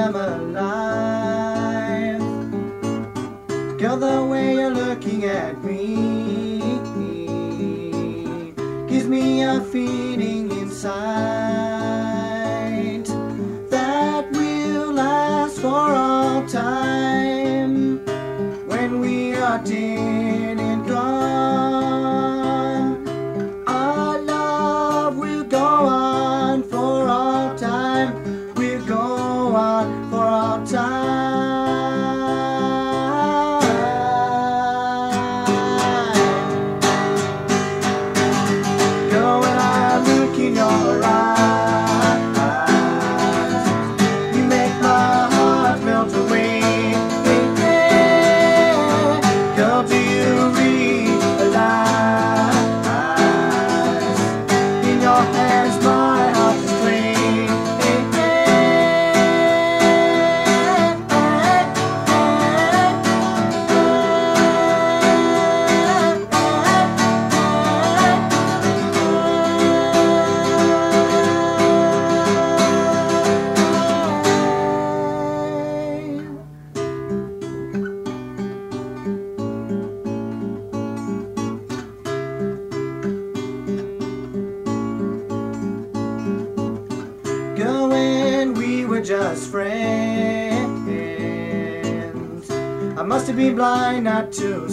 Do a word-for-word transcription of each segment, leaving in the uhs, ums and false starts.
am alive. Girl, the way you're looking at me gives me a feeling inside that will last for all time. When we are dead and gone, our love will go on for all time. We'll go on for all time. Girl, when I look in your eyes, you make my heart melt away. Girl, do you realize in your hands my heart is clean? Girl, when we were just friends, I must have been blind not to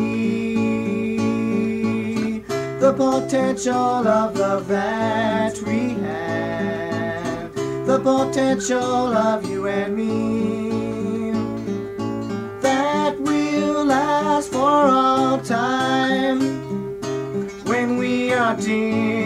see the potential of love that we had, the potential of you and me, that will last for all time when we are dead